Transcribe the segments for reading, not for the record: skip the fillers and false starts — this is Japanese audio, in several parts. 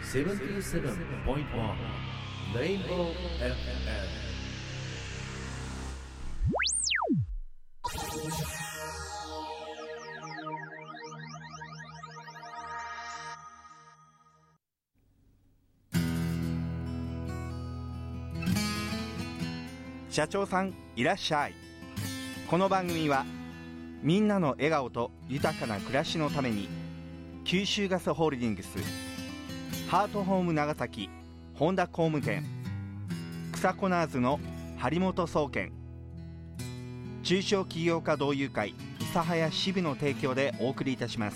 77.1 Rainbow FM。 社長さんいらっしゃい。この番組はみんなの笑顔と豊かな暮らしのために九州ガスホールディングス、ハートホーム長崎本田工務店、草コナーズの張本総研、中小企業家同友会諫早支部の提供でお送りいたします。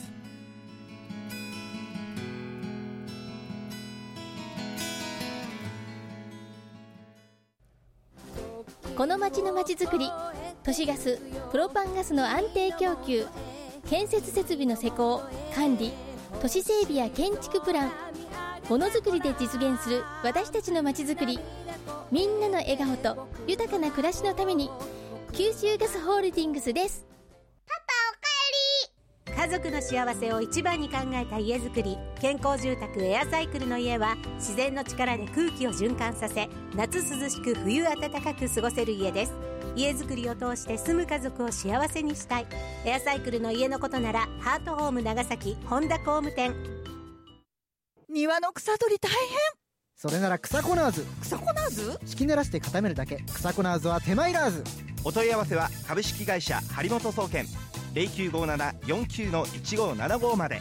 この町のまちづくり、都市ガス、プロパンガスの安定供給、建設設備の施工、管理、都市整備や建築プラン、ものづくりで実現する私たちのまちづくり。みんなの笑顔と豊かな暮らしのために九州ガスホールディングスです。 家族の幸せを一番に考えた家づくり、健康住宅エアサイクルの家は自然の力で空気を循環させ、夏涼しく冬暖かく過ごせる家です。家づくりを通して住む家族を幸せにしたい。エアサイクルの家のことならハートホーム長崎本田工務店。 庭の草取り大変。 それなら草コナーズ。 草コナーズ？ 敷き濡らして固めるだけ。草コナーズは手間いらず。 お問い合わせは株式会社張本総研 0957-49-1575 まで。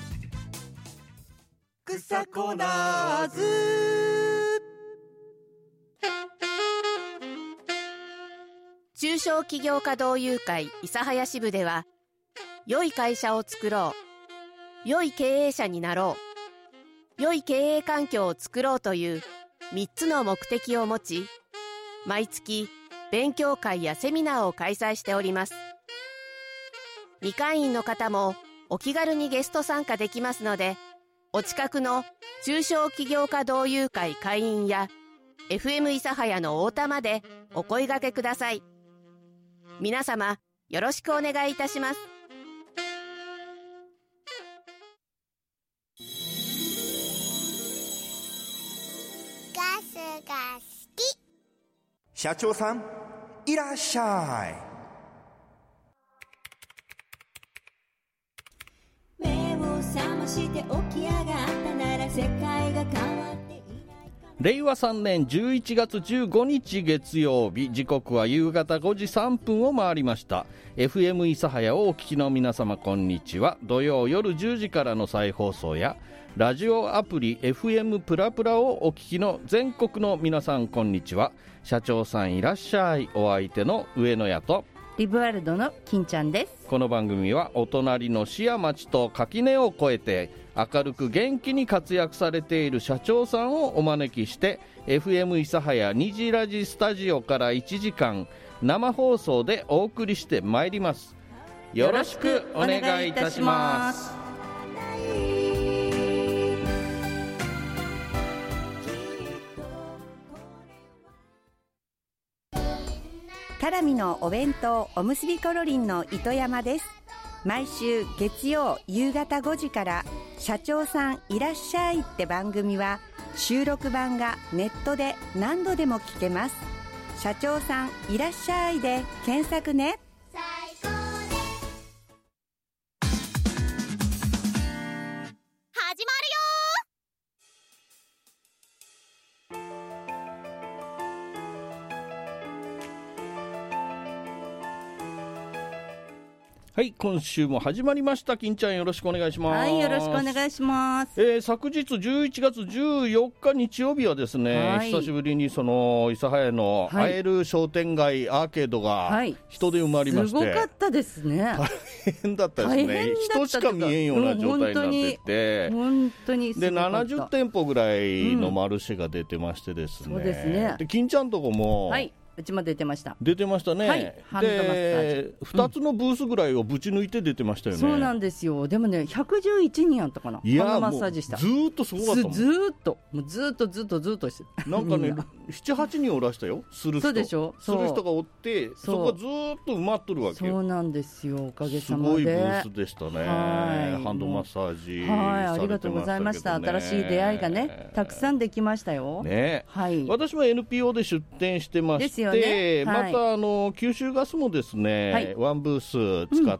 草コナーズ。 中小企業家同友会諫早支部では、良い会社を作ろう、良い経営者になろう、良い経営環境を作ろうという3つの目的を持ち、毎月勉強会やセミナーを開催しております。未会員の方もお気軽にゲスト参加できますので、お近くの中小企業家同友会会員や FM 諫早の太田までお声掛けください。皆様よろしくお願いいたします。 ガスが好き。 社長さんいらっしゃい。 目を覚まして起き上がったなら世界が変わっていない。 令和3年11月15日月曜日、時刻は夕方5時3分を回りました。 FM 諫早をお聞きの皆様こんにちは。土曜夜10時からの再放送やラジオアプリ FM プラプラをお聞きの全国の皆さんこんにちは。社長さんいらっしゃい。お相手の上野屋とリブワルドの金ちゃんです。 この番組はお隣の市や町と垣根を越えて明るく元気に活躍されている社長さんをお招きして FM 諫早虹ラジスタジオから1時間生放送でお送りしてまいります。よろしくお願いいたします。 カラミのお弁当おむすびコロリンの糸山です。毎週月曜夕方5時から社長さんいらっしゃいって番組は収録版がネットで何度でも聞けます。社長さんいらっしゃいで検索ね。 始まるよ。 はい、今週も始まりました。金ちゃんよろしくお願いします。 はい、よろしくお願いします。 昨日11月14日日曜日はですね、はい、久しぶりにその諫早の会える商店街アーケードが人で埋まりまして、 すごかったですね。 大変だったですね。人しか見えんような状態になってて、 本当にすごかった。 で70店舗ぐらいのマルシェが出てましてですね、 そうですね。 で金ちゃんとこも、 はい、 うちも出てました。 出てましたね、 はい、ハンドマッサージ 2つのブースぐらいをぶち抜いて出てましたよね。 そうなんですよ。でもね111人やったかな。 いやハンドマッサージしたずーっとすごかったもん。 ずーっとしてなんかね7、8人おらしたよ。する人そうでしょ。 する人がおってそこがずーっと埋まっとるわけよ。 そうなんですよ。おかげさまですごいブースでしたね。ハンドマッサージありがとうございました。新しい出会いがねたくさんできましたよ、 ね。 はい、 私も NPO で出店してまして、 ね、 また九州ガスもですね、はい、ワンブース使って、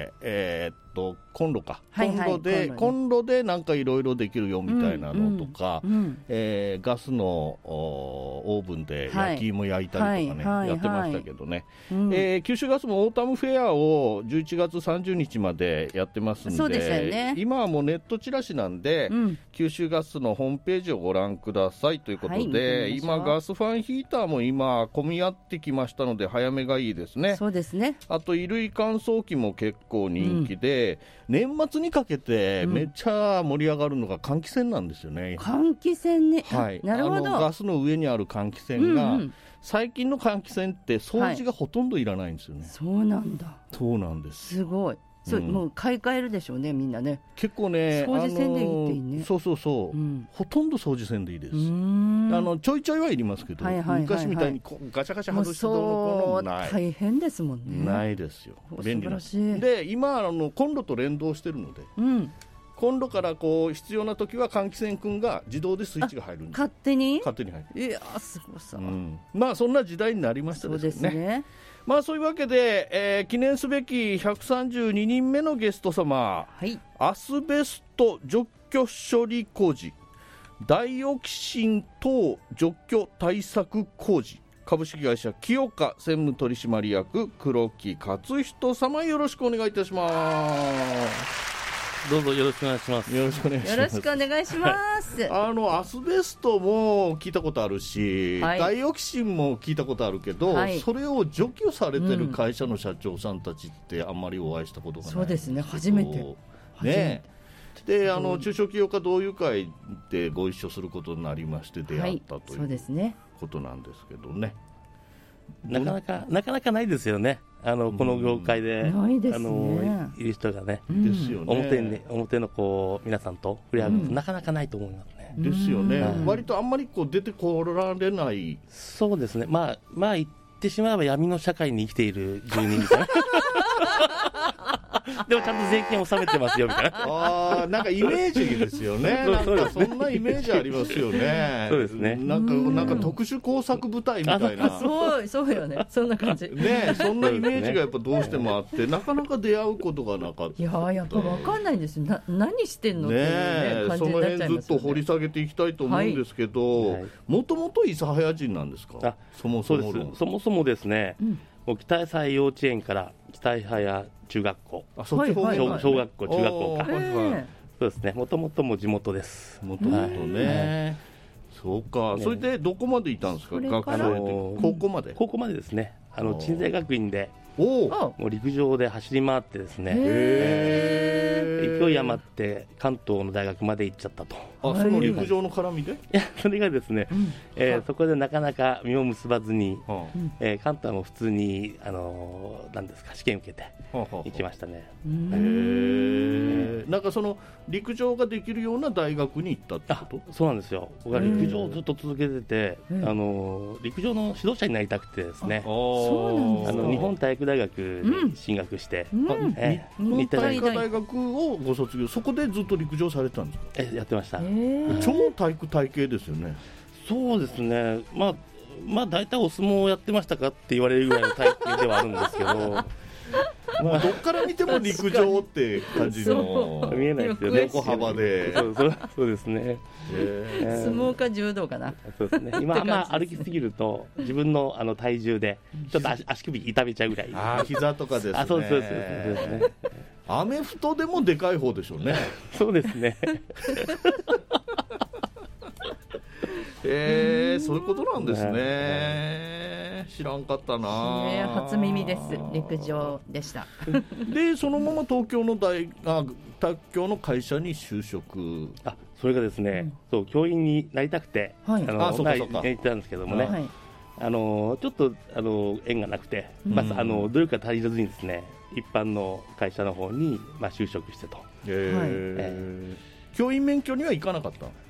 コンロか、コンロでなんかいろいろできるよみたいなのとか、ガスのオーブンで焼き芋焼いたりとかね、やってましたけどね、九州ガスもオータムフェアを11月30日までやってますんで、 そうでしたよね、 今はもうネットチラシなんで、九州ガスのホームページをご覧くださいということで、今ガスファンヒーターも今混み合ってきましたので早めがいいですね。 そうですね。 あと衣類乾燥機も結構人気で、年末にかけてめっちゃ盛り上がるのが換気扇なんですよね。 換気扇ね、 はい、 なるほど。 ガスの上にある換気扇が、最近の換気扇って掃除がほとんどいらないんですよね。 そうなんだ。 そうなんです。 すごい。もう買い替えるでしょうね、みんなね。 結構ね、 掃除せんでいいっていいね。 そう、ほとんど掃除せんでいいです。ちょいちょいはいりますけど、昔みたいにガチャガチャ外してどうのこうのもない。 大変ですもんね。 ないですよ。便利な。で今コンロと連動してるので、コンロから必要な時は換気扇くんが自動でスイッチが入るんです。 勝手に入る。 いやすごさ、 まあそんな時代になりましたですね。まあそういうわけで、記念すべき132人目のゲスト様、アスベスト除去処理工事ダイオキシン等除去対策工事株式会社清華専務取締役黒木克人様、よろしくお願いいたします。 どうぞよろしくお願いします。 よろしくお願いします。 よろしくお願いします。 アスベストも聞いたことあるし、ダイオキシンも聞いたことあるけど、それを除去されてる会社の社長さんたちってあんまりお会いしたことがない。 そうですね、初めてね。で中小企業家同友会でご一緒することになりまして出会ったということなんですけどね。 なかなかないですよね。この業界でいる人がね、 ですよね。 表の皆さんと触れ合うことなかなかないと思いますね。 ですよね。割とあんまり出てこられない。 そうですね。まあ言ってしまえば闇の社会に生きている住人みたいな。でもちゃんと税金を納めてますよみたいな。 なんかイメージですよね。なんかそんなイメージありますよね。 そうですね。 なんか特殊工作部隊みたいな。 そうよね。そんな感じ。 ね、そんなイメージがやっぱどうしてもあって、なかなか出会うことがなかった。 いややっぱ分かんないんですよ。何してんのっていう感じになっちゃいますよね。 その辺ずっと掘り下げていきたいと思うんですけど、もともと諫早人なんですか。そもそもですね。北早幼稚園から北早中学校、小学校、中学校か、そうですね。もともとも地元です。 もともとね。そうか。それでどこまでいたんですか。学校高校まで。 高校までですね。鎮西学院でもう陸上で走り回ってですね、勢い余って関東の大学まで行っちゃったと。 その陸上の絡みで？いや、それがですね、そこでなかなか実を結ばずに、関東も普通に何ですか、試験受けて行きましたね。 なんかその陸上ができるような大学に行ったってこと？ そうなんですよ。僕は陸上をずっと続けてて、陸上の指導者になりたくてですね、日本体育大学に進学して、 日本体育大学をご卒業、そこでずっと陸上されたんですか？ やってました。 超体育体系ですよね。 そうですね。まあ大体お相撲をやってましたかって言われるぐらいの体型ではあるんですけどどっから見ても陸上って感じの見えないですよね。 横幅で。 そうですね。 相撲か柔道かな。 そうですね。今歩きすぎると自分の体重でちょっと足首痛めちゃうぐらい。 膝とかですね。 そうですね。 アメフトでもでかい方でしょうね。 そうですね。 そういうことなんですね。知らんかったな。 初耳です。陸上でした。 でそのまま東京の会社に就職。 それがですね、そう教員になりたくて行ったんですけどもね。 ちょっと縁がなくて、まず努力が足りずにですね、一般の会社の方に就職してと。 教員免許には行かなかった？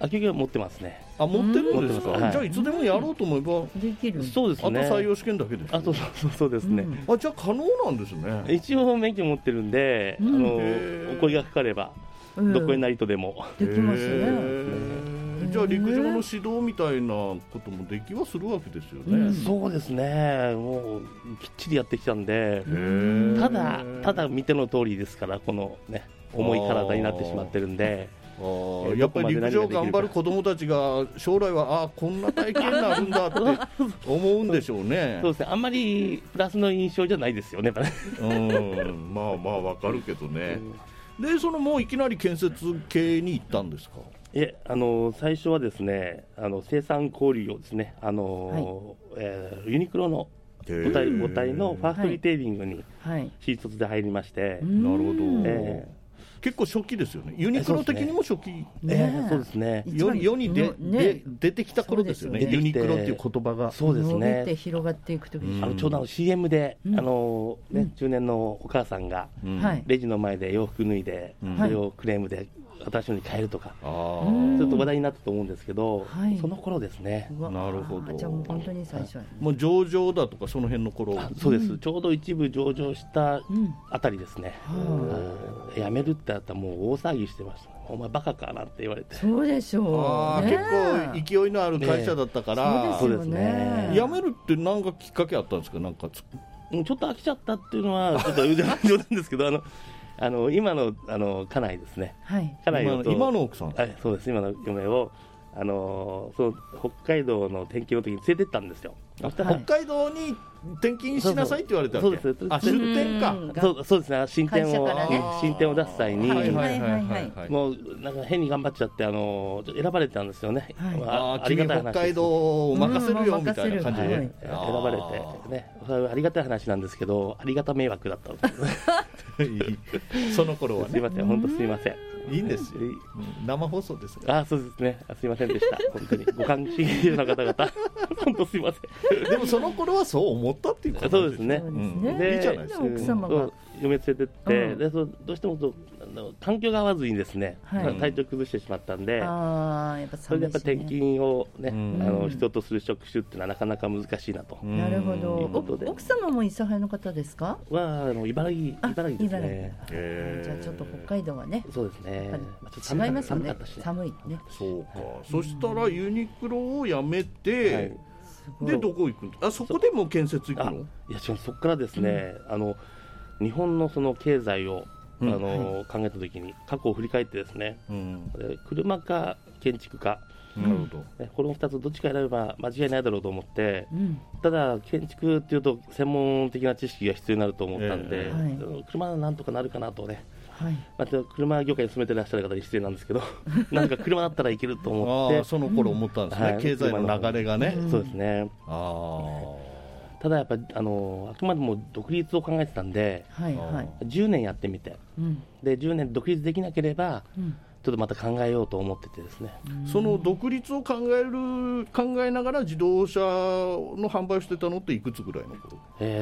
教員は持ってますね。 持ってるんですか？ はい、 じゃあいつでもやろうと思えばできる。 そうですね。 あと採用試験だけです。 そうですね。 じゃあ可能なんですね。 一応免許持ってるんで、お声がかかればどこへなりとでもできますね。 じゃあ陸上の指導みたいなこともできはするわけですよね。 そうですね。もうきっちりやってきたんで、ただ見ての通りですから、このね重い体になってしまってるんで。 やっぱり陸上頑張る子どもたちが将来はこんな体型になるんだって思うんでしょうね。 そうですね。あんまりプラスの印象じゃないですよね。 まあわかるけどね。でもういきなり建設系に行ったんですか？ 最初はですね、生産小売をですね、ユニクロの母体のファーストリテイリングに新卒で入りまして、 なるほど。結構初期ですよね。ユニクロ的にも初期。 そうですね。 世に出てきた頃ですよね。ユニクロっていう言葉が。 そうですね。 広がっていくときに。ちょうどCM で中年のお母さんがレジの前で洋服脱いでそれをクレームで新しいのに変えるとか、ちょっと話題になったと思うんですけど、その頃ですね。 なるほど。 じゃあもう本当に最初。 もう上場だとかその辺の頃。 そうです。ちょうど一部上場したあたりですね。辞めるってあったらもう大騒ぎしてました。お前バカかなって言われて。 そうでしょう。 結構勢いのある会社だったから。 そうですね。 辞めるって何かきっかけあったんですか？なんかちょっと飽きちゃったっていうのはちょっと冗談ですけど、今の家内ですね。家内と今の奥さん。 そうです。今の嫁をその北海道の転勤の時に連れてったんですよ。 北海道に転勤しなさいって言われたわけ。 そうです。 出店か。 そうですね。新店を出す際にもうなんか変に頑張っちゃって選ばれたんですよね。 ありがたい話。北海道を任せるよみたいな感じで選ばれてね。ありがたい話なんですけど、ありがた迷惑だったんですその頃はね。 すいません。本当すいません。 いいんですよ。生放送ですから。そうですね。すいませんでした。本当にご関心の方々本当すいません。 でもその頃はそう思ったっていうことそうですね。 いいじゃないですか。 奥様が嫁連れてってでどうしても環境が合わずにですね、体調崩してしまったんで、それでやっぱ転勤をね人とする職種っていうのはなかなか難しいなと。 なるほど。奥様も諫早の方ですか？ 茨城ですね。 じゃあちょっと北海道はね。 そうですね。 違いますよね。寒いね。 そうか。そしたらユニクロを辞めて。でどこ行くんですか？そこでも建設行くの？ いや違う、そこからですね、日本のその経済を考えたときに過去を振り返ってですね、車か建築か、この2つどっちか選べば間違いないだろうと思って、ただ建築っていうと専門的な知識が必要になると思ったんで、車はなんとかなるかなとね。また車業界に勤めてらっしゃる方に失礼なんですけどなんか車だったらいけると思ってその頃思ったんですね、経済の流れがね。 そうですね。ただやっぱりあくまでも独立を考えてたんで、10年やってみて、で10年独立できなければ、ちょっとまた考えようと思っててですね。 その独立を考えながら自動車の販売をしてたのっていくつぐらいの頃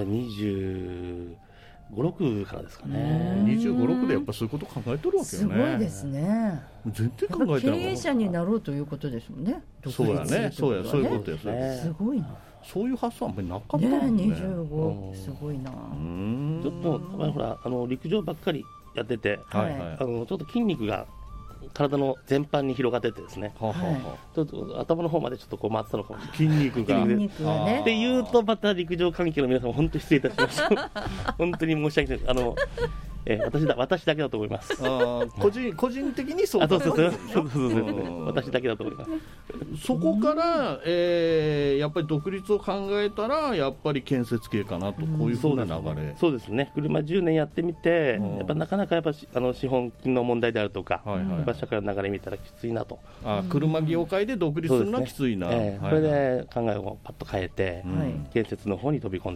？25、6からですかね。 25、6でやっぱそういうこと考えとるわけよね。 すごいですね。 全然考えてなかった。 経営者になろうということですもんね。 そうやね。そういうことですね。 すごいな。 そういう発想はあんまりなかったもんね。 25すごいな。 ちょっとほら陸上ばっかりやってて、ちょっと筋肉が体の全般に広がっててですね、ちょっと頭の方までちょっとこう回ってたのかもしれない。 筋肉がね。 っていうとまた陸上関係の皆さん本当に失礼いたしました本当に申し訳ないです。私だけだと思います。 個人的にそうだ。 そう私だけだと思います。 そこからやっぱり独立を考えたらやっぱり建設系かなと、こういうふうな流れ。 そうですね。車10年やってみて、やっぱなかなかやっぱ資本金の問題であるとか、やっぱ社会の流れ見たらきついなと。 車業界で独立するのはきついな。 それで考えをパッと変えて、建設の方に飛び込んでいったと。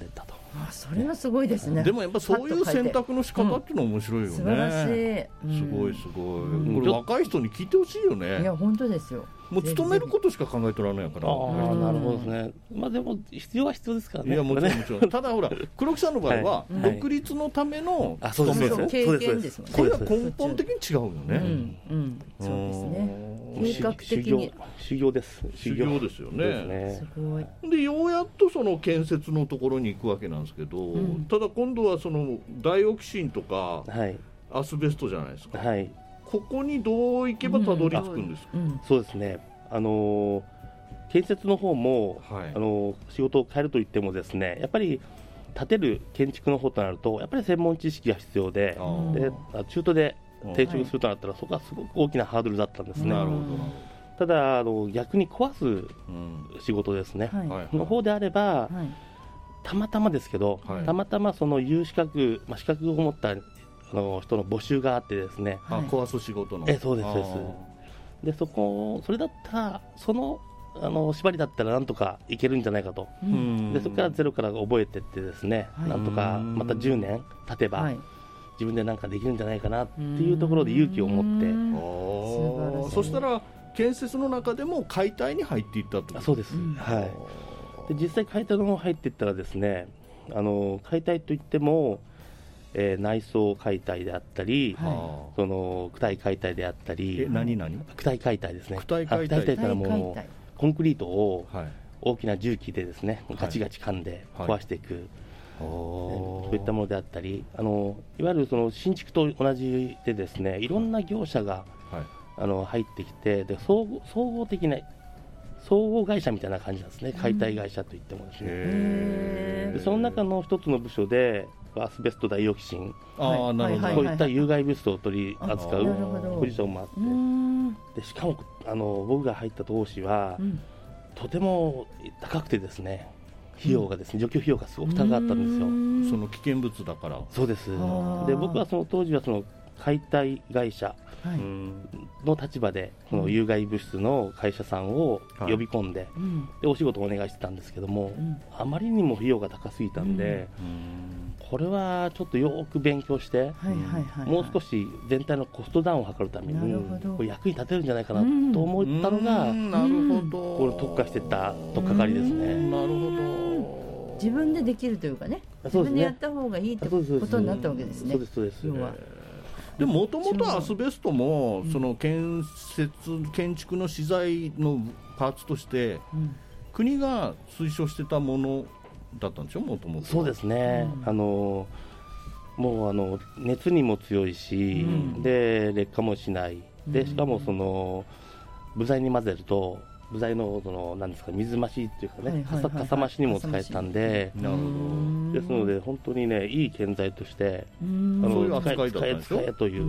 それはすごいですね。 でもやっぱそういう選択の仕方っていうのは面白いよね。 素晴らしい。 すごいすごい。これ若い人に聞いてほしいよね。 いや本当ですよ。 もう勤めることしか考えとらないから。 なるほどですね。まあでも必要は必要ですからね。 いやもちろんもちろん。ただほら黒木さんの場合は独立のための勤める経験ですもんね。 これは根本的に違うよね。 そうですね。計画的に修行です。 修行ですよね。 すごい。 でようやっとその建設のところに行くわけなんですけど、ただ今度はそのダイオキシンとかアスベストじゃないですか。ここにどう行けばたどり着くんですか。 そうですね。建設の方も、仕事を変えるといってもですね、やっぱり建てる建築の方となるとやっぱり専門知識が必要で、中途で転職するとなったらそこはすごく大きなハードルだったんですね。ただ逆に壊す仕事ですね、の方であれば、たまたまですけど、たまたまその有資格、資格を持った人の募集があってですね、 壊す仕事の。 そうです。でそれだったらその縛りだったらなんとかいけるんじゃないかと、でそこからゼロから覚えていってですね、なんとかまた10年経てば、自分でなんかできるんじゃないかなっていうところで勇気を持って、 そしたら建設の中でも解体に入っていったと。 そうです、で実際解体の方入っていったらですね、解体といっても、内装解体であったり、その躯体解体であったり、 躯体解体ですね。 躯体解体ってのはもうコンクリートを大きな重機でですね、ガチガチ噛んで壊していく、そういったものであったり、いわゆるその新築と同じでですね、いろんな業者が、入ってきて、で総合的な総合会社みたいな感じなんですね。解体会社といってもですね。でその中の一つの部署でアスベストダイオキシン、こういった有害物質を取り扱うポジションもあって、でしかも僕が入った当時は、とても高くてですね、費用がですね、除去費用がすごく高かったんですよ。 その危険物だから。 そうです。で僕はその当時はその解体会社の立場で、その有害物質の会社さんを呼び込んで、でお仕事をお願いしてたんですけども、あまりにも費用が高すぎたんで、これはちょっとよく勉強して、もう少し全体のコストダウンを図るためにこれ役に立てるんじゃないかなと思ったのが、これ特化してた取っかかりですね。 なるほど。 自分でできるというかね、自分でやった方がいいってことになったわけですね。 そうです。 でもともとアスベストもその建築の資材のパーツとして、国が推奨してたものだったんでしょ、もともと。 そうですね、もう熱にも強いし、で劣化もしないで、しかもその部材に混ぜると部材のそのなんですか、水増しっていうかね、かさ増しにも使えたんで、ですので本当にね、いい建材としてそういう扱いだったんですよ。 使えという、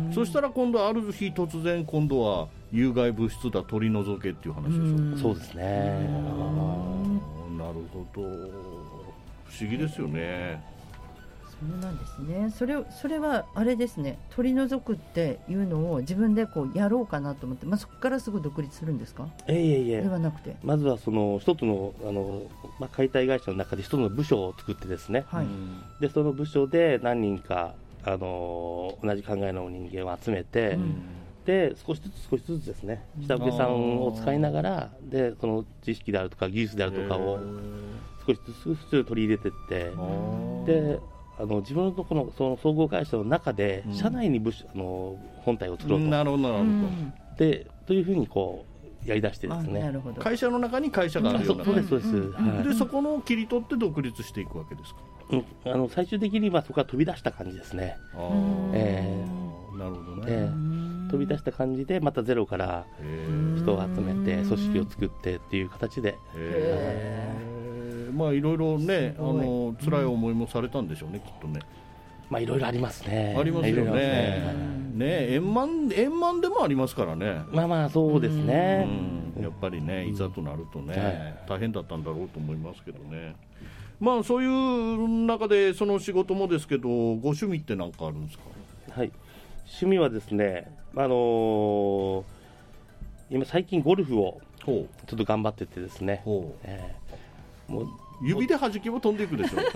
そしたら今度ある日突然今度は有害物質だ取り除けっていう話でしょ。 そうですね。 なるほど、不思議ですよね。 そうなんですね。それはあれですね、取り除くっていうのを自分でこうやろうかなと思って、そこからすぐ独立するんですか。ではなくて、 まずはその一つの解体会社の中で一つの部署を作ってですね、でその部署で何人か同じ考えの人間を集めて、で少しずつですね、下請けさんを使いながら、でその知識であるとか技術であるとかを少しずつ取り入れていって、で自分のところのその総合会社の中で社内に本体を作ろうと、 なるほどでというふうにこうやりだしてですね、 会社の中に会社があるような感じ。 そうです、 でそこの切り取って独立していくわけですか。 最終的にはそこから飛び出した感じですね。 なるほどね。 飛び出した感じでまたゼロから人を集めて組織を作ってっていう形で、 いろいろね、辛い思いもされたんでしょうね、きっとね。 いろいろありますね。 ありますよね。円満でもありますからね。 そうですね。 やっぱりね、いざとなるとね、大変だったんだろうと思いますけどね。そういう中でその仕事もですけど、ご趣味って何かあるんですか。 趣味はですね、今最近ゴルフをちょっと頑張っててですね、もう指で弾けば飛んでいくでしょ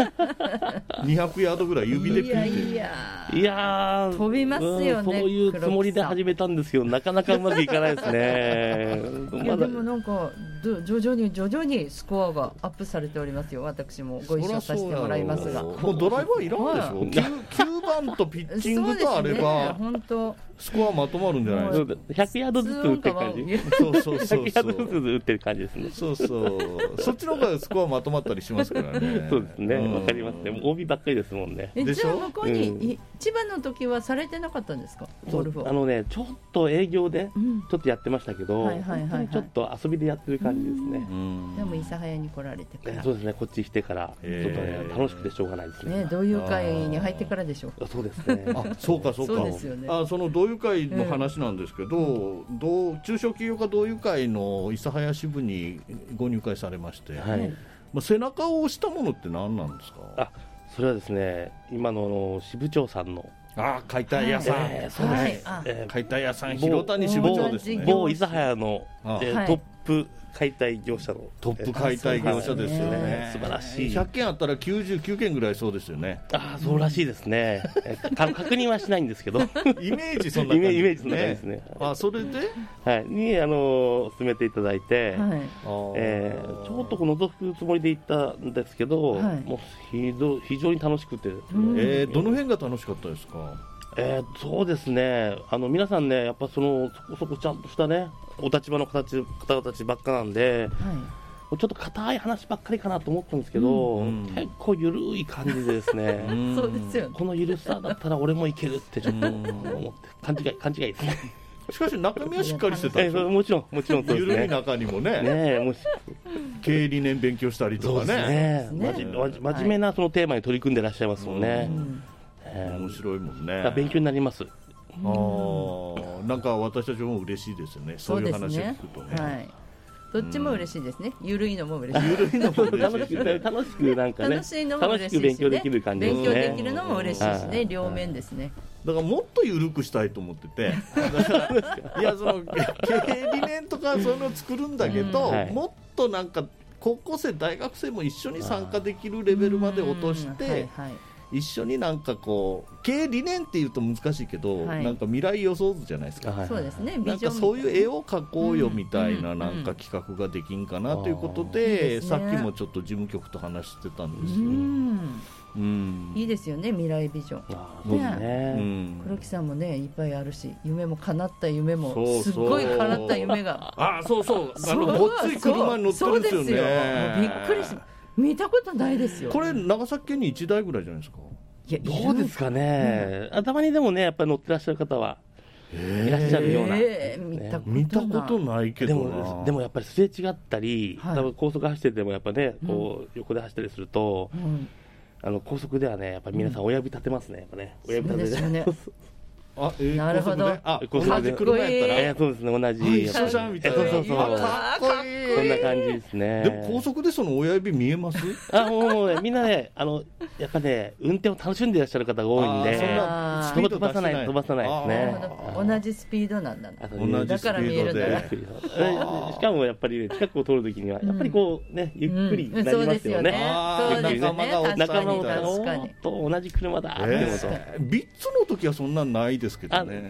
200ヤードぐらい指でピンっていや飛びますよね、 そういうつもりで始めたんですけどなかなかうまくいかないですねいやでもなんか徐々にスコアがアップされておりますよ。私もご一緒させてもらいますが、 もうドライバーいらんでしょ、9番とピッチングとあれば、本当スコアまとまるんじゃないですか。 100ヤードずつ打ってる感じ。 そう 100ヤードずつ打ってる感じですね。 そうそっちの方がスコアまとまったりしますからね。 そうですね、わかりますね。OB ばっかりですもんね。 じゃあ向こうに千葉の時はされてなかったんですか、ゴルフは。 ちょっと営業でちょっとやってましたけど、本当にちょっと遊びでやってる感じですね。 でも諫早に来られてから。 そうですね、こっち来てからちょっとね楽しくてしょうがないですね。 同友会に入ってからでしょう。 そうですね。 そうかそうですよね。その同友会の話なんですけど、中小企業家同友会の諫早支部にご入会されまして、背中を押したものって何なんですか。 それはですね、今の支部長さんの解体屋さん、そうです、解体屋さん広谷支部長ですね。 某諫早のトップ解体業者のトップ解体業者ですよね。 素晴らしい。 100件あったら99件ぐらいそうですよね。 そうらしいですね。確認はしないんですけどイメージそんな感じイメージそんな感じですね。 それでに進めていただいて、ちょっと覗くつもりで行ったんですけど、もう非常に楽しくて、 どの辺が楽しかったですか。 そうですね、皆さんね、やっぱそこそこちゃんとしたねお立場の方たちばっかなんで、ちょっと硬い話ばっかりかなと思ったんですけど、結構ゆるい感じでですねそうですよね。 このゆるさだったら俺もいけるってちょっと思って勘違いですね。 しかし中身はしっかりしてたんですよ。 もちろんそうですね。 ゆるい中にもね、経営理念勉強したりとかね、 真面目なそのテーマに取り組んでらっしゃいますもんね。 面白いもんね。 勉強になります。 なんか私たちも嬉しいですよね、そういう話を聞くとね。 どっちも嬉しいですね。ゆるいのも嬉しい。 楽しくなんかね、楽しく勉強できる感じですね。 勉強できるのも嬉しいしね、両面ですね。 だからもっと緩くしたいと思ってて、いやその経営理念とかそういうのを作るんだけど、もっとなんか高校生大学生も一緒に参加できるレベルまで落として。一緒になんかこう経営理念っていうと難しいけど、なんか未来予想図じゃないですか。 そうですね。 なんかそういう絵を描こうよみたいななんか企画ができんかなということで、さっきもちょっと事務局と話してたんですよ。 いいですよね、未来ビジョン。黒木さんもねいっぱいあるし、夢も叶った夢もすごい叶った夢が。 そうごっつい車に乗ってるんですよね。 びっくりしました。見たことないですよ。 これ長崎県に1台ぐらいじゃないですか。 どうですかね。たまにでもねやっぱり乗ってらっしゃる方はいらっしゃるような。 見たことないけどな。 でもやっぱりすれ違ったり、多分高速走っててもやっぱねこう横で走ったりすると、高速ではねやっぱり皆さん親指立てますね。やっぱね親指立てて。 なるほど。 同じ車やったら。 そうですね、同じ。 一緒じゃんみたいな。 そう。 かっこいい。 そんな感じですね。 でも高速でその親指見えます？ もうみんなね、やっぱね運転を楽しんでいらっしゃる方が多いんで、飛ばさないですね。 同じスピードなんだ。だから見えるんだ。 しかもやっぱりね近くを通るときにはやっぱりこうねゆっくりなりますよね。 仲間と同じ車だって思うと。 ビッツの時はそんなんないですけどね。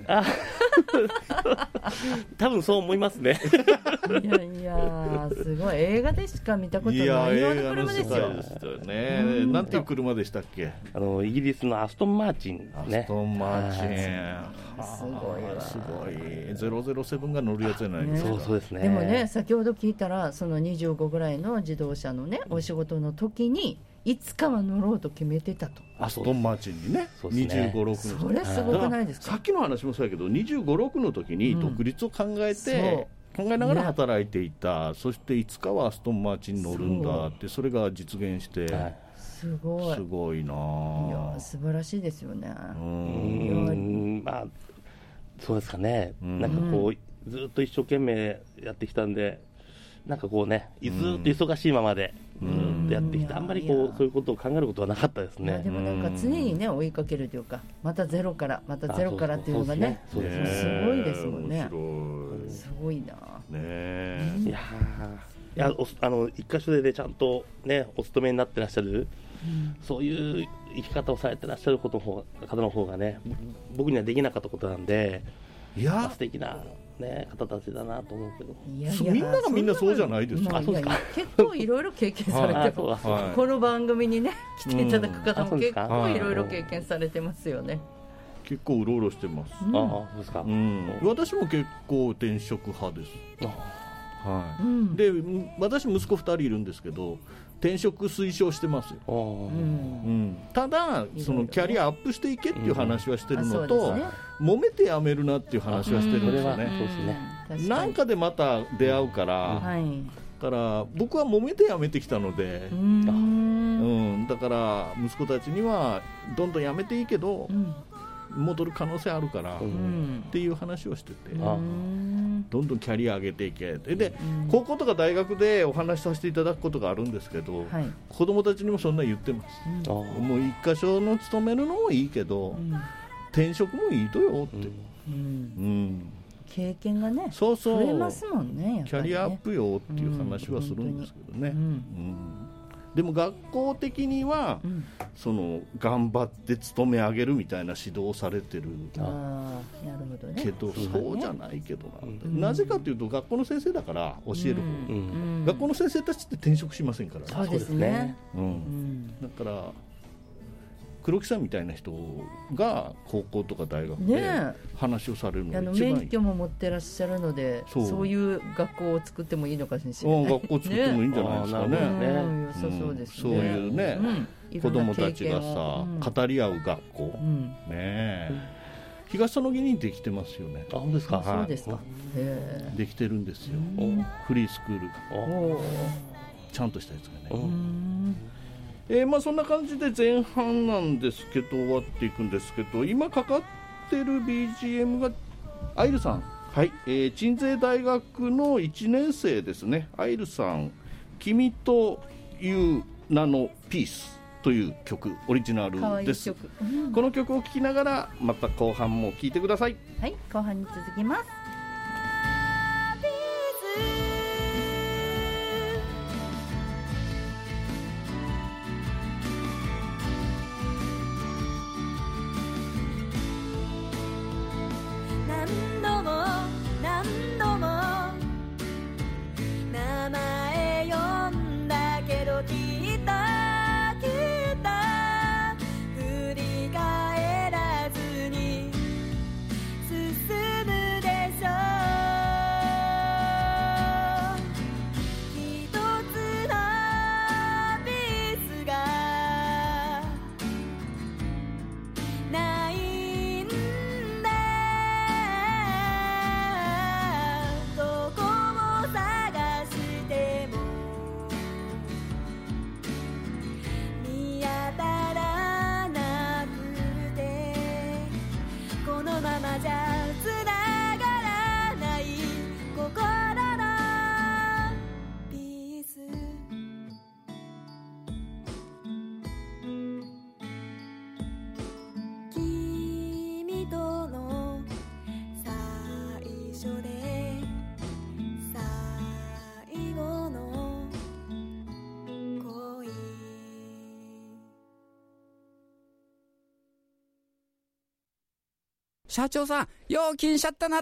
多分そう思いますね。 いやすごい。映画でしか見たことないような車ですよね。なんていう車でしたっけ。 イギリスのアストンマーチンね。 アストンマーチン、 すごいわ。 すごい。007が乗るやつじゃないですか。 そうですね。 でもね先ほど聞いたらその25ぐらいの自動車のねお仕事の時にいつかは乗ろうと決めてたと。 アストンマーチンにね、25、6の。 それすごくないですか。 さっきの話もそうやけど25、6の時に独立を考えて、考えながら働いていた、そしていつかはアストンマーチンに乗るんだって、それが実現して、 すごいな。 いや素晴らしいですよね。 まあそうですかね。なんかこうずっと一生懸命やってきたんで、なんかこうねずっと忙しいままでやってきて、あんまりこうそういうことを考えることはなかったですね。 でもなんか常にね追いかけるというか、またゼロからっていうのがねすごいですもんね。すごいな。 ね。 いやいや一箇所で、ね、ちゃんと、ね、お勤めになってらっしゃる、そういう生き方をされてらっしゃる方の方がね、僕にはできなかったことなんで、いや素敵な、ね、方たちだなと思うけど、 みんながみんなそうじゃないですか。 結構いろいろ経験されてますこの番組にね来ていただく方も結構いろいろ経験されてますよね。 結構うろうろしてます。 そうですか。 私も結構転職派です。で私息子2人いるんですけど、転職推奨してますよ。ただそのキャリアアップしていけっていう話はしてるのと、揉めてやめるなっていう話はしてるんですよね。なんかでまた出会うから、僕は揉めてやめてきたので、だから息子たちにはどんどんやめていいけど、戻る可能性あるからっていう話をしてて、どんどんキャリア上げていけで、高校とか大学でお話しさせていただくことがあるんですけど、子供たちにもそんな言ってます。もう一箇所の勤めるのもいいけど、転職もいいとよって、 経験がね増えますもんね。 キャリアアップよっていう話はするんですけどね。でも学校的には、その頑張って勤め上げるみたいな指導をされてるけど、そうじゃないけどなぜかというと学校の先生だから教える方、学校の先生たちって転職しませんから。 そうですね。 だから黒木さんみたいな人が高校とか大学で話をされるのが一番いい。 免許も持ってらっしゃるので、そういう学校を作ってもいいのかもしれない。 学校作ってもいいんじゃないですかね。そういうね、子供たちがさ語り合う学校、東園木にできてますよね。 本当ですか。 そうですか。 できてるんですよ。フリースクールがちゃんとしたやつがね。そんな感じで前半なんですけど終わっていくんですけど、今かかってる BGM がアイルさん、鎮西大学の1年生ですね。アイルさん、君という名のピースという曲、オリジナルです。この曲を聴きながらまた後半も聴いてください。 はい、後半に続きます。 社長さん、料金シャッターなった。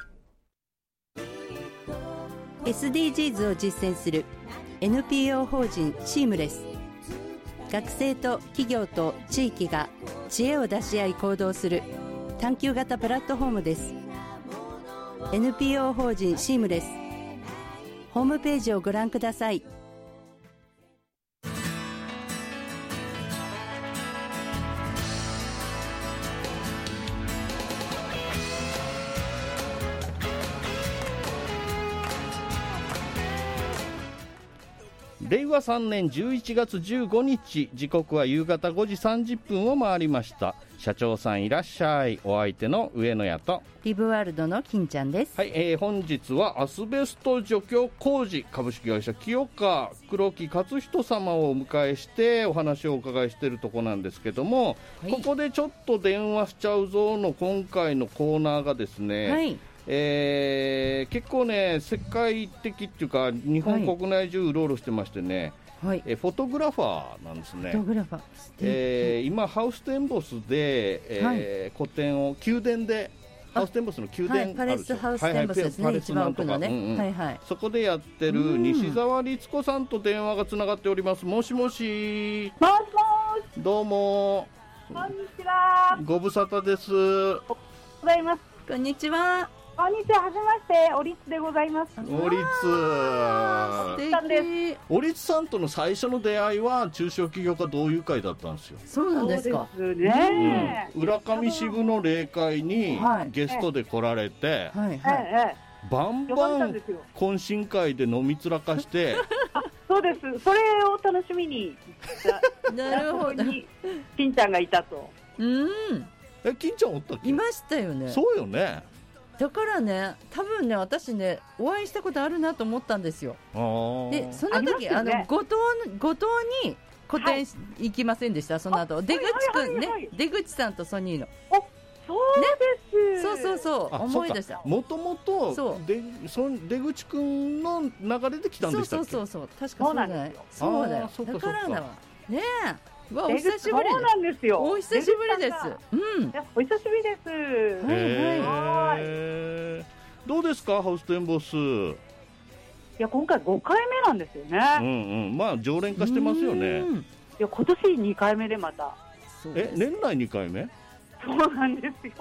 SDGs を実践する NPO 法人シームレス。学生と企業と地域が知恵を出し合い行動する探究型プラットフォームです。 NPO 法人シームレス、ホームページをご覧ください。 令和3年11月15日、時刻は夕方5時30分を回りました。社長さんいらっしゃい。お相手の上野屋とリブワールドの金ちゃんです。 はい、本日はアスベスト除去工事株式会社清川黒木勝人様をお迎えしてお話をお伺いしているところなんですけども、ここでちょっと電話しちゃうぞの今回のコーナーがですね、 結構ね世界的っていうか日本国内中うろうろしてましてね、フォトグラファーなんですね。 フォトグラファー、 今ハウステンボスで、個展を宮殿でハウステンボスの宮殿パレスハウステンボスですね、一番奥のね、 そこでやってる西澤律子さんと電話がつながっております。もしもし。 もしもし。 どうも。 こんにちは。 ご無沙汰です。 ございます。 こんにちは。 こんにちは、はじめまして、おりつでございます。 おりつ。おりつさんとの最初の出会いは中小企業家同友会だったんですよ。 そうなんですか。 そうですね。 浦上支部の例会にゲストで来られて、バンバン懇親会で飲みつらかして。 そうです。それを楽しみに。 なるほど。 金ちゃんがいたと。 金ちゃんおったっけ？ いましたよね。 そうよね。 だからね、多分ね、私ね、お会いしたことあるなと思ったんですよ。で、その時、後藤に個展行きませんでした。その後、出口くんね、出口さんとソニーの。 そうです。 そう思い出した。 もともと出口くんの流れで来たんでしたっけ？ そう確かそうじゃない。そうだよ。だからだわ。ねえ。お久しぶりです。 そうなんですよ。 お久しぶりです。 お久しぶりです。 どうですか、ハウステンボス。いや、今回5回目なんですよね。 まあ常連化してますよね。 いや、今年2回目でまた。 年内2回目？ そうなんですよ。 す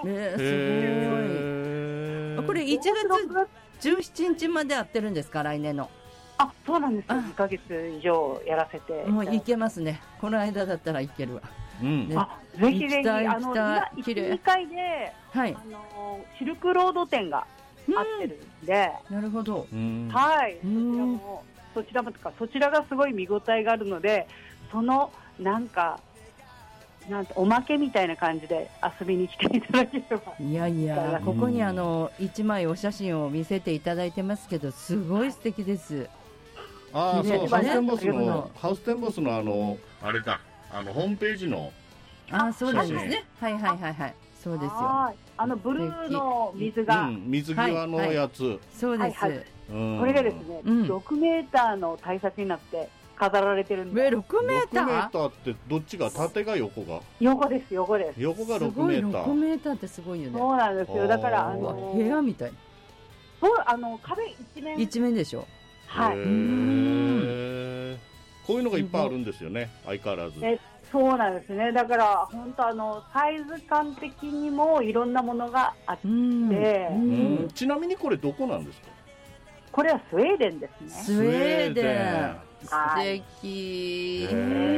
ごい。これ1月17日までやってるんですか、来年の。 そうなんですよ。2ヶ月以上やらせて。 もう行けますね。この間だったら行けるわ。 ぜひぜひ、 今 2回で、シルクロード展があってるんで。 なるほど。 そちらがすごい見応えがあるので、そのなんかおまけみたいな感じで遊びに来ていただければ。 いや、ここに1枚お写真を見せていただいてますけど、すごい素敵です。 ハウステンボスのあれだ、ホームページの。 そうなんですね。はい。そうですよ。 ブルーの水が。 水際のやつ。 そうです。 これがですね、6メーターの大作になって飾られてるんで。 6メーター？ 6メーターってどっちが、縦が横が？ 横です。 横が6メーター。 6メーターってすごいよね。 そうなんですよ。だから部屋みたい。 壁一面でしょ。 はい。 こういうのがいっぱいあるんですよね、相変わらず。 そうなんですね。だから本当サイズ感的にもいろんなものがあって。 ちなみにこれどこなんですか？ これはスウェーデンですね。 スウェーデン。素敵。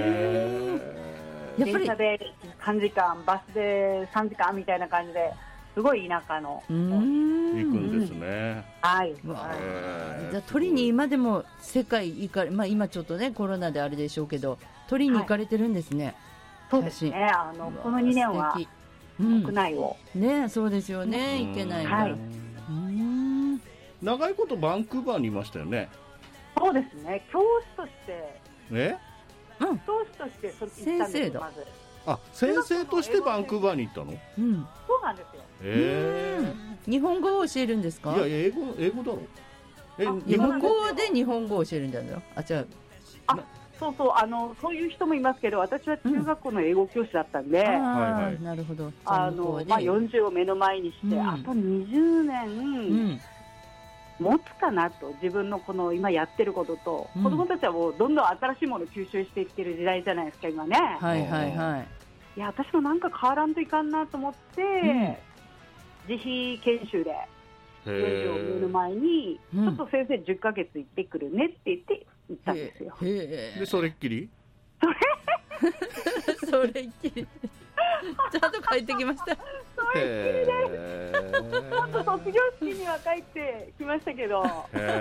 電車で3時間、バスで3時間みたいな感じで。すごい田舎の行くんですね。 じゃあ取りに今でも世界行かれ、今ちょっとねコロナであれでしょうけど、取りに行かれてるんですね。 そうですね。この2年は国内をね、そうですよね、行けないから。 長いことバンクーバーにいましたよね。 そうですね。教師として教師として行ったんですよ。まず先生としてバンクーバーに行ったの？ そうなんですよ。 日本語を教えるんですか？ いや、英語だろ。 日本語で日本語を教えるんだよ。違う。 そういう人もいますけど、私は中学校の英語教師だったんで、 なるほど。 40を目の前にして、あと20年持つかなと、自分のこの今やってることと、子供たちはもうどんどん新しいものを吸収していってる時代じゃないですか、今ね。いや、私もなんか変わらんといかんなと思って、自費研修で40を目の前に、ちょっと先生10ヶ月行ってくるねって言って行ったんですよ。 で、それっきりそれっきりちゃんと帰ってきました。 それっきりでちょっと卒業式には帰ってきましたけど。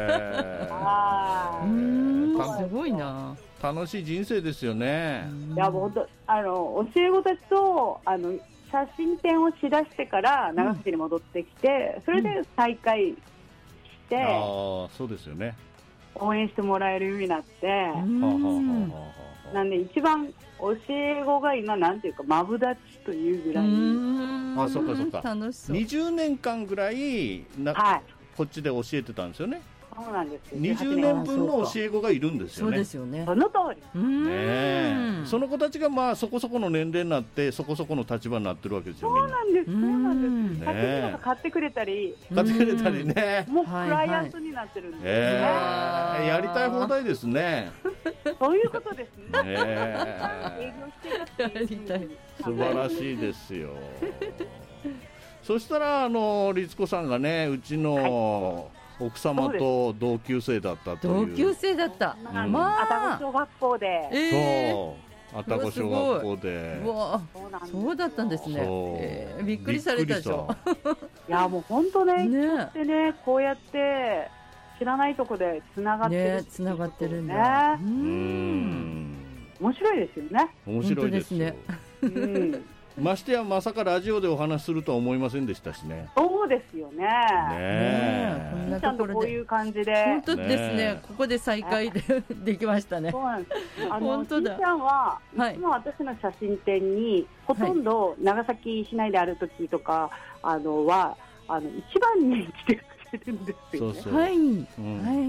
すごいな。 楽しい人生ですよね。 いや、もう本当教え子たちと写真展をしだしてから長崎に戻ってきて、それで再会して、 そうですよね。 応援してもらえるようになって、なんで一番教え子が今なんていうかマブダチというぐらい。 あ、そうかそうか。楽しそう。20年間ぐらいこっちで教えてたんですよね。 そうなんですよ。 20年分の教え子がいるんですよね。 そうですよね。 その通り。 ね、その子たちがまあそこそこの年齢になってそこそこの立場になってるわけですよ。 そうなんです。そうなんです。ね、買ってくれたりね。もうクライアントになってるんですね。 やりたい放題ですね。 そういうことですね。 営業してやりたい。 素晴らしいですよ。そしたら律子さんがね、うちの奥様と同級生だったという。 同級生だった。 まあ、愛宕小学校で。 そう。愛宕小学校で。 そうだったんですね。びっくりされたでしょ。 いや、もう本当ね、でね、こうやって知らないとこでつながってる。 つながってるんだ。 面白いですよね。 面白いですね。ましてやまさかラジオでお話しするとは思いませんでしたしね。 そうですよね。ちゃんとこういう感じで。 本当ですね。ここで再会できましたね。 そうなんです。本当だ。しんちゃんはいつも私の写真展にほとんど長崎市内である時とかは一番に来てくれるんですよね。 はい、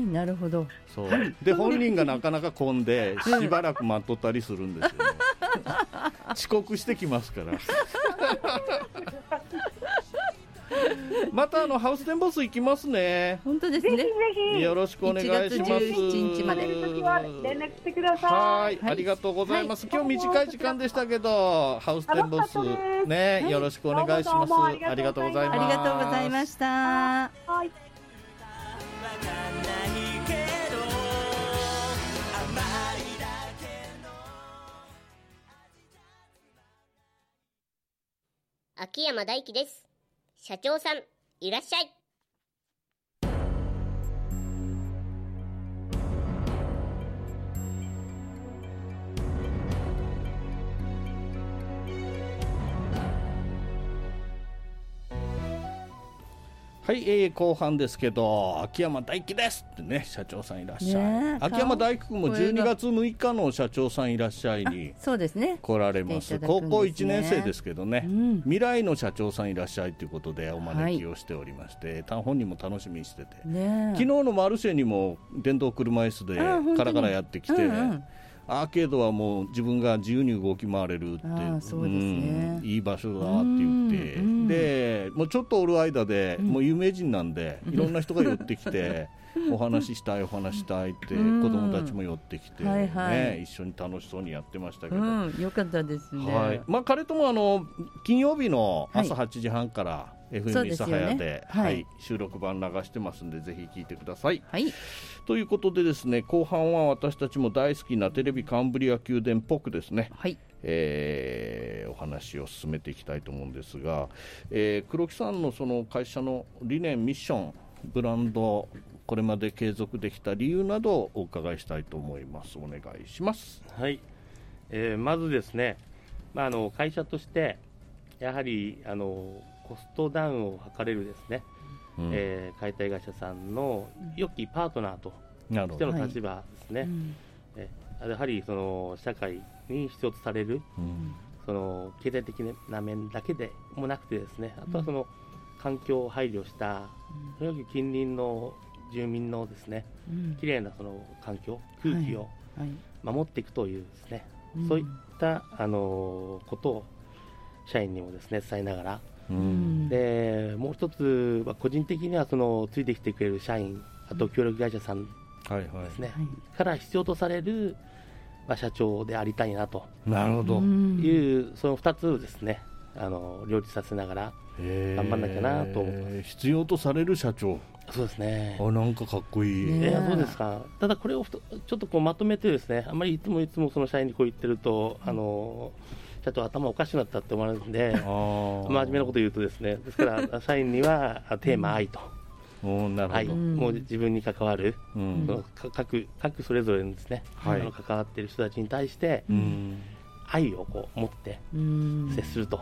なるほど。 そうで本人がなかなか混んでしばらく待っとったりするんですよね。遅刻してきますから。またハウステンボス行きますね。 本当ですね。 ぜひよろしくお願いします。1 月17日まで。 連絡してください。はい、ありがとうございます。今日短い時間でしたけど、ハウステンボスね、よろしくお願いします。ありがとうございます。 ありがとうございました。はい。 秋山大輝です。社長さん、いらっしゃい。 はい、後半ですけど、秋山大輝ですってね、社長さんいらっしゃい。秋山大輝君も12月6日の社長さんいらっしゃいに来られます。高校1年生ですけどね、未来の社長さんいらっしゃいということでお招きをしておりまして、本人も楽しみにしてて、昨日のマルシェにも電動車椅子でカラカラやってきて、アーケードはもう自分が自由に動き回れるって、いい場所だって言って、でもうちょっとおる間で、もう有名人なんでいろんな人が寄ってきてお話ししたいって子供たちも寄ってきて、一緒に楽しそうにやってましたけど、 よかったですね。 彼とも金曜日の朝8時半から、FM 諫早で、収録版流してますんでぜひ聞いてください。ということでですね、後半は私たちも大好きなテレビカンブリア宮殿っぽくですね、お話を進めていきたいと思うんですが、黒木さんのその会社の理念、ミッション、ブランド、これまで継続できた理由などをお伺いしたいと思います。お願いします。 はい、まずですね、会社としてやはりコストダウンを図れるですね、解体会社さんの良きパートナーとしての立場ですね。やはりその社会に必要とされる、その経済的な面だけでもなくてですね、あとはその環境を配慮した、とにかく近隣の住民のですね、きれいなその環境、空気を守っていくというですね、そういったことを社員にもですね伝えながら、でもう一つは個人的にはそのついてきてくれる社員、あと協力会社さんですね、から必要とされる社長でありたいなというその2つをですね両立させながら頑張んなきゃなと思ってます。 必要とされる社長、 そうですね。 なんかかっこいい。 そうですか。ただこれをちょっとこうまとめてですね、あんまりいつもその社員にこう言ってると社長頭おかしくなったって思われるんで、真面目なこと言うとですね、ですから社員にはテーマ愛と、愛、もう自分に関わる、各それぞれのですね、関わっている人たちに対して、愛をこう持って接すると、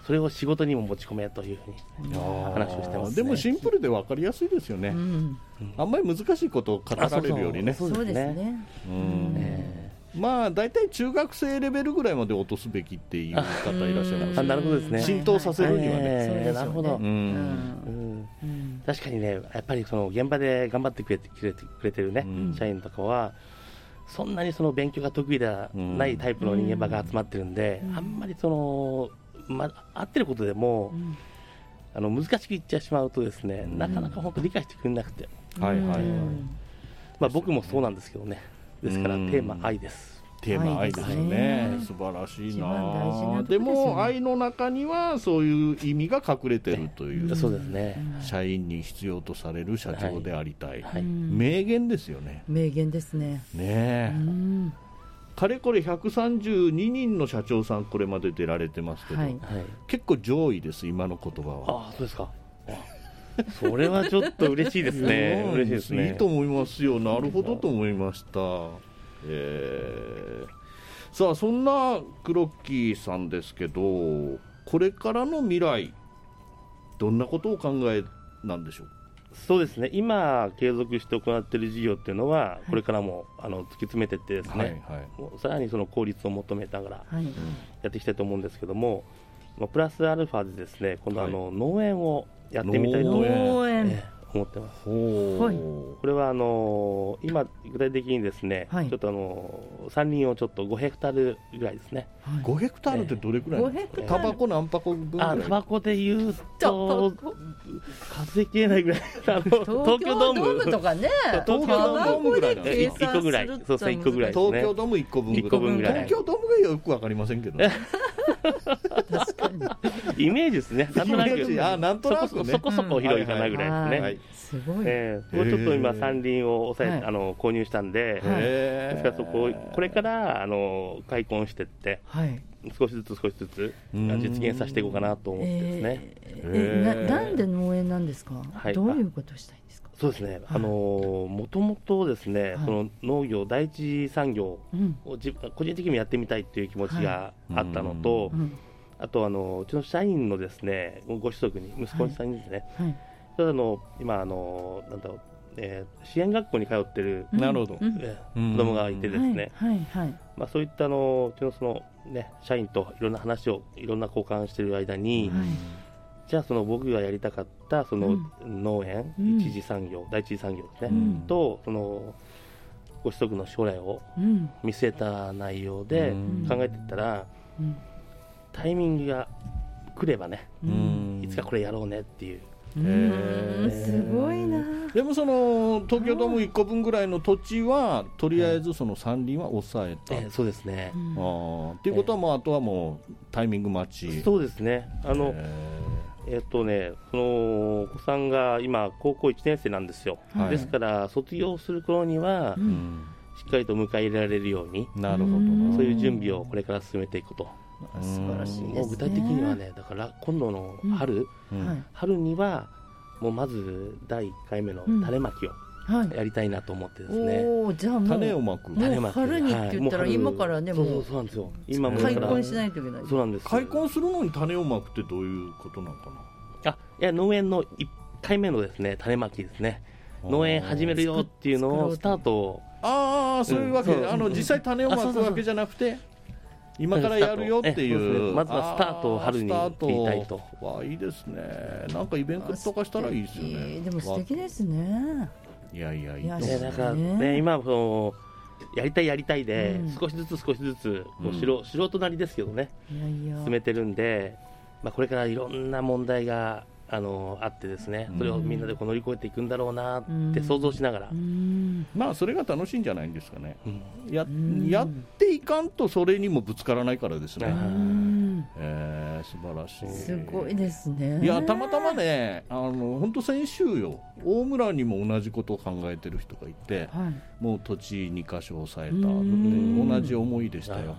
それを仕事にも持ち込めというふうに話をしてます、ね、 でもシンプルで分かりやすいですよね、あんまり難しいことを語られるよりね。 そうですね。 まあ大体中学生レベルぐらいまで落とすべきっていう方いらっしゃるんですよ。 なるほどですね。 浸透させるにはね。 なるほど。確かにね、やっぱりその現場で頑張ってくれてるね、社員とかはそんなにその勉強が得意ではないタイプの人間が集まってるんで、あんまりその合ってることでも、難しく言っちゃしまうとですね、なかなか本当理解してくれなくて、僕もそうなんですけどね。ですからテーマ愛です。 テーマ愛ですね。素晴らしいな。でも愛の中にはそういう意味が隠れてるという。 そうですね。 社員に必要とされる社長でありたい。名言ですよね。 名言ですね。 ねえ。かれこれ132人の社長さんこれまで出られてますけど、結構上位です今の言葉は。 あ、そうですか。それはちょっと嬉しいですね。嬉しいですね。 いいと思いますよ。なるほどと思いました。さあそんなクロッキーさんですけど、これからの未来どんなことをお考えなんでしょう。 そうですね、今継続して行っている事業っていうのはこれからも突き詰めていってですね、もうさらにその効率を求めながらやっていきたいと思うんですけども、プラスアルファでですね、今度農園をやってみたいと思ってます。これは今具体的にですね、ちょっと山林をちょっと5ヘクタールぐらいですね。 5ヘクタールってどれくらい？タバコ何箱分ぐらい？ タバコでいうと数えきれないぐらい。東京ドームとかね。 東京ドームぐらい1個ぐらい。そうですね、1個ぐらいですね。 東京ドーム1個分ぐらい。東京ドームがよくわかりませんけど。 確かに。 イメージですね。 なんとなくそこそこ広いかなぐらいですね。 すごい。 もうちょっと今山林を購入したんで、ですからこれから開墾していって、少しずつ実現させていこうかなと思ってですね。 なんで農園なんですか。どういうことをしたいんですか。 そうですね。もともとですね、その農業第一産業を個人的にやってみたいっていう気持ちがあったのと、あとうちの社員のですね、ご子息に息子さんにですね。今なんだろう、支援学校に通ってる子供がいてですね、そういったうちのそのね社員といろんな話をいろんな交換している間に、じゃあその僕がやりたかったその農園、第一次産業ですね、とそのご子息の将来を見据えた内容で考えていったら、タイミングが来ればね、いつかこれやろうねっていう。 すごいな。 でもその東京ドーム1個分ぐらいの土地はとりあえずその山林は抑えた、 そうですね。 っていうことはもうあとはもうタイミング待ち。 そうですね。そのお子さんが今高校1年生なんですよ。ですから卒業する頃にはしっかりと迎え入れられるように、 なるほど、 そういう準備をこれから進めていくと。 素晴らしいですね。 もう具体的にはね、だから今度の春にはもうまず第1回目の種まきをやりたいなと思ってですね。 じゃあもう種をまく。 春にって言ったら今からね、もうそうなんですよ。今も開墾しないといけない。 そうなんです。 開墾するのに種をまくってどういうことなのかな。 いや、農園の1回目のですね種まきですね。農園始めるよっていうのをスタートを。 そういうわけで、実際種をまくわけじゃなくて。今からやるよっていう、 まずはスタートを春に切りたいと。 いいですね。なんかイベントとかしたらいいですよね。 でも素敵ですね。 いやいや、いいと思う。だからね、今やりたいで少しずつ素人なりですけどね、進めてるんで、これからいろんな問題があってですね、それをみんなで乗り越えていくんだろうなって想像しながら、 それが楽しいんじゃないんですかね。やっていかんとそれにもぶつからないからですね。素晴らしい。 すごいですね。 いや、たまたまね、本当先週よ、大村にも同じことを考えてる人がいて、もう土地2カ所抑えた同じ思いでしたよ。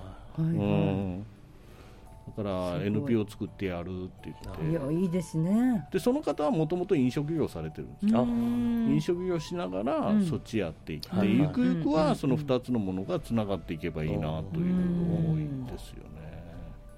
だから NPO を作ってやるって言って。 いや、いいですね。 でその方はもともと飲食業されてるんですよ。飲食業しながらそっちやっていって、ゆくゆくはその2つのものがつながっていけばいいなという思いですよね。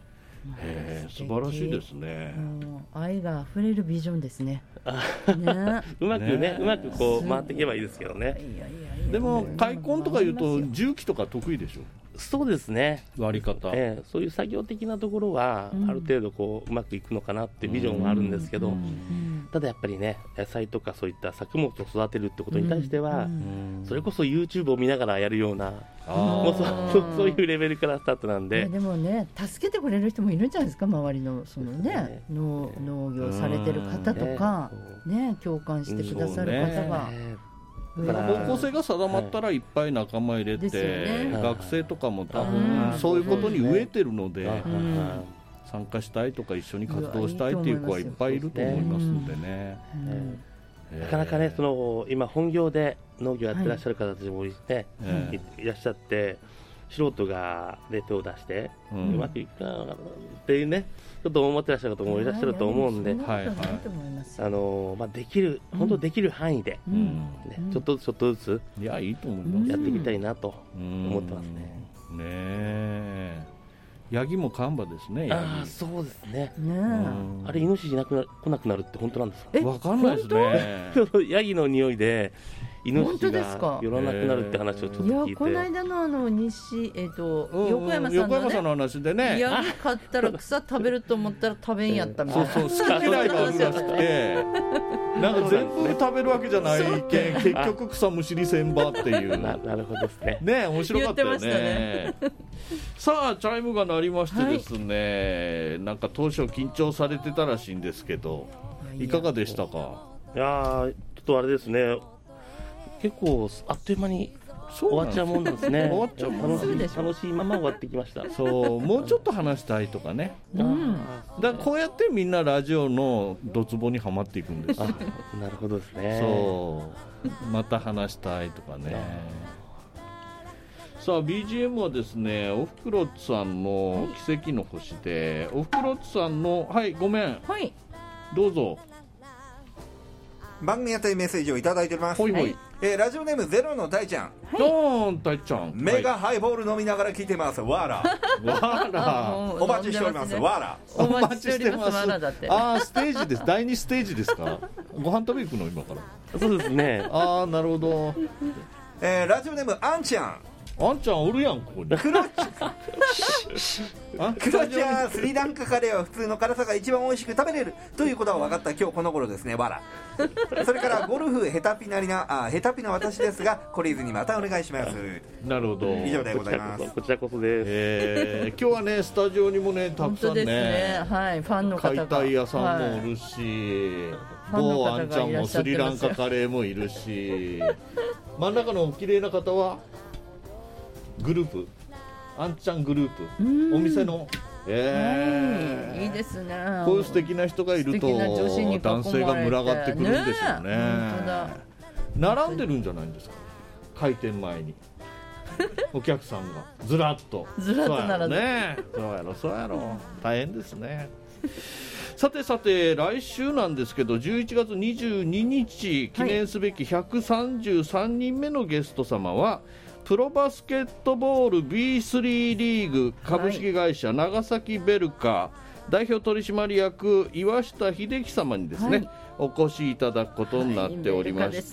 素晴らしいですね。 愛が溢れるビジョンですね。 うまくこう回っていけばいいですけどね。 でも開墾とかいうと重機とか得意でしょ。 そうですね、 割り方、 そういう作業的なところはある程度こううまくいくのかなっていうビジョンはあるんですけど、ただやっぱりね、野菜とかそういった作物を育てるってことに対しては、それこそ YouTube を見ながらやるような、もうそういうレベルからスタートなんで。 でもね、助けてくれる人もいるんじゃないですか、周りのそのね、農業されてる方とかね、共感してくださる方が。 方向性が定まったらいっぱい仲間入れて、学生とかも多分そういうことに飢えてるので、参加したいとか一緒に活動したいっていう子はいっぱいいると思いますんでね。 なかなかね、今本業で農業やってらっしゃる方たちもいらっしゃって、素人が、手を出して、うまくいくかなっていうね、ちょっと思ってらっしゃる方もいらっしゃると思うんで、できる、本当できる範囲で、ちょっとずつやっていきたいなと思ってますね。 ヤギも看板ですね。 そうですね。あれ、イノシシ来なくなるって本当なんですか？ わかんないですね。 ヤギの匂いでイノシシが寄らなくなるって話をちょっと聞いて。 この間の横山さんの話でね、 ヤギ買ったら草食べると思ったら食べんやったみたいな。 好き嫌いがあるらしくて、なんか全部食べるわけじゃないけん、結局草むしりせんばっていう。 なるほどですね。 ね、面白かったよね。さあ、チャイムが鳴りましてですね、なんか当初緊張されてたらしいんですけど、いかがでしたか？ いやー、ちょっとあれですね、結構あっという間に終わっちゃうもんですね。 終わっちゃうもん楽しいまま終わってきました。 そう、もうちょっと話したいとかね。だからこうやってみんなラジオのドツボにはまっていくんですよ。 なるほどですね。 そう、また話したいとかね。さあ BGM はですね、おふくろつさんの奇跡の星で、おふくろつさんの、はい、ごめん、どうぞ。 番組宛てメッセージをいただいております。ラジオネームゼロの大ちゃん。 大ちゃん。 メガハイボール飲みながら聞いてます。わら。お待ちしております。わら。 お待ちしてます。わらだって。 ステージです。第2ステージですか。ご飯食べ行くの今から。 そうですね。 なるほど。 ラジオネームあんちゃん。 あんちゃんおるやん、ここに。 クロちゃん、スリランカカレーは普通の辛さが一番美味しく食べれるということが分かった今日この頃ですね。わら。それからゴルフヘタピな私ですが、懲りずにまたお願いします。 なるほど。 以上でございます。 こちらこそです。 今日はね、スタジオにもね、たくさんね、 ファンの方が、 解体屋さんもおるし、某あんちゃんもスリランカカレーもいるし、真ん中の綺麗な方はグループ、あんちゃんグループ、お店の、 いいですね。 こういう素敵な人がいると男性が群がってくるんですよね。並んでるんじゃないんですか、開店前にお客さんがずらっと並んでね。そうやろ大変ですね。さて来週なんですけど、11月22日記念すべき133人目のゲスト様は、プロバスケットボール B3 リーグ株式会社長崎ベルカ代表取締役岩下秀樹様にですね、お越しいただくことになっておりまして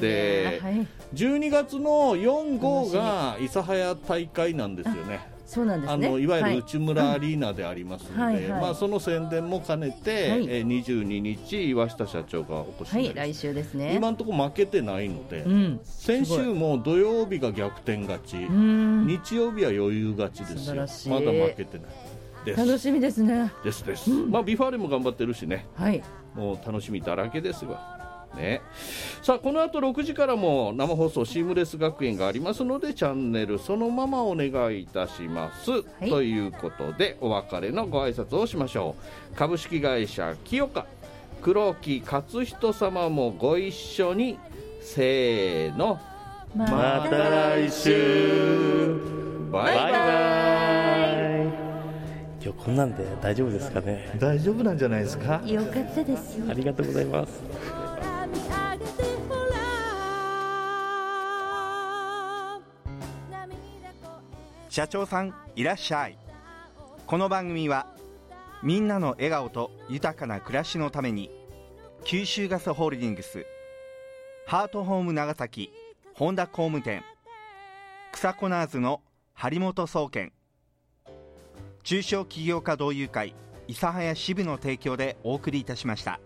、12月の4、5が諫早大会なんですよね。 そうなんですね。 いわゆる内村アリーナでありますので、その宣伝も兼ねて、22日岩下社長がお越しになります。 来週ですね。 今のところ負けてないので、先週も土曜日が逆転勝ち、日曜日は余裕勝ちですよ。まだ負けてないです。 楽しみですね。 です、ビファーレも頑張ってるしね、もう楽しみだらけですわね。さあこの後6時からも生放送シームレス学園がありますので、チャンネルそのままお願いいたします、ということでお別れのご挨拶をしましょう。株式会社清香黒木勝人様もご一緒に、せーの、 また来週、バイバイ。今日こんなんで大丈夫ですかね。 大丈夫なんじゃないですか。 よかったです。 ありがとうございます。 社長さんいらっしゃい。この番組はみんなの笑顔と豊かな暮らしのために、九州ガスホールディングス、ハートホーム長崎本田工務店、草コナーズの張本総研、中小企業家同友会諫早支部の提供でお送りいたしました。